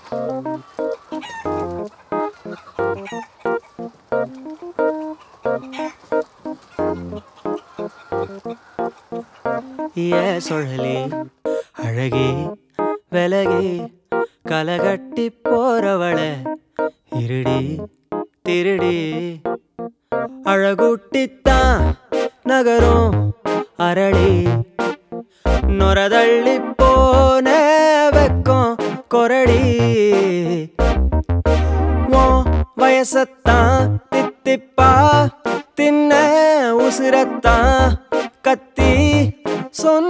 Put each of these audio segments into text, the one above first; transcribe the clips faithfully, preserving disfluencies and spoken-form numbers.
ஏ சுழலி அழகே விலகே கலகட்டி போறவள இருடி திருடி அழகுட்டித்தான் நகரும் அரளி நொரதள்ளி போன வெக்கம் கொரடி ஓ வயசத்தான் தித்திப்பா தின்ன உசிரத்தான் கத்தி சொன்ன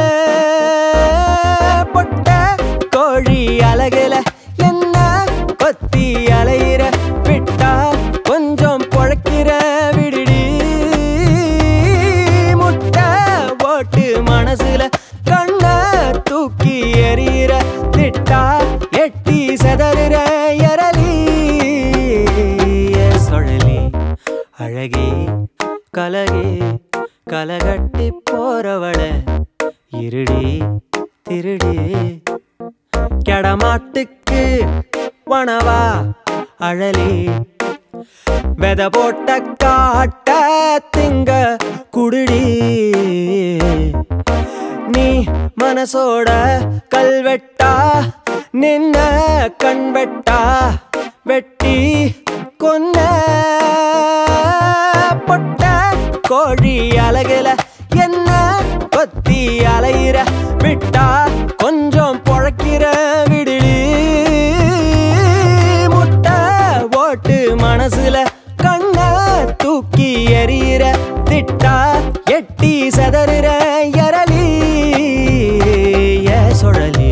பொட்ட கோழி அழகுல என்ன கொத்தி அலையிற விட்டா கொஞ்சம் பொழைக்கிற விடுடி முட்டை ஓட்டு மனசுல கண்ண தூக்கி எறிகிற திட்டா எட்டி செதறுற எரலி சுழலி அழகே கலகே கலகட்டி போறவள இருடி திருடி கெடமாட்டுக்கு வனவா அழலி வெத போட்ட காட்ட திங்க குடுடி நீ மனசோட கல்வெட்டா நின்ன கண்வெட்டா வெட்டி கொன்ன பொட்ட கோழி அழகுல என்ன கொத்தி அலையிற விட்டா கொஞ்சம் பொழைக்கிற விடுடி முட்டை ஓட்டு மனசுல கண்ண தூக்கி எறிகிற திட்டா எட்டி செதறுற எரலி ஏ சுழலி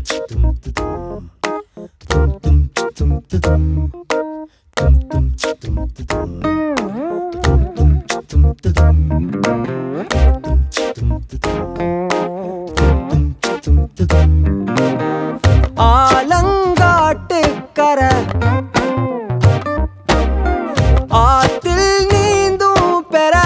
ஆலங்காட்டு கர ஆத்தில் நீந்தும் பெற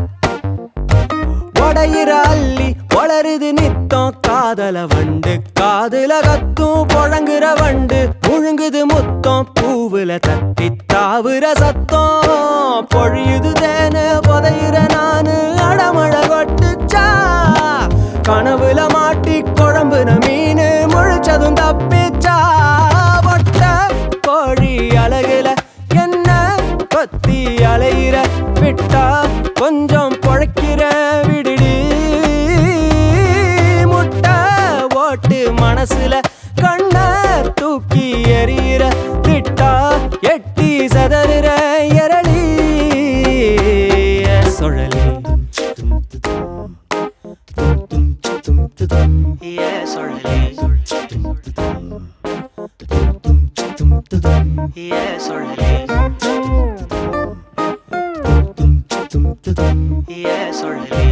ஒடையிற அள்ளி வளருது நித்தம் காதல வண்டு காதுல கத்தும் பொழங்குற வண்டு முழுங்குது முத்தம் பூவுல தத்தி தாவுற சத்தம் பொழியுது தேன புதையிற நானு அடமழ கொட்டுச்சா கனவுல மாட்டி குழம்புன மீன் முழிச்சதும் தப்பிச்சா பொட்ட கோழி அழகுல என்ன கொத்தி அலையிற விட்டா கொஞ்சம் பொழைக்கிற விடுடி முட்டை ஓட்டு மனசுல கண்ண தூக்கி எறிகிற திட்டா எட்டி சதறுற எரளி சுழலி ஏ சுழலி ஏ சுழலி ஏ சுழலி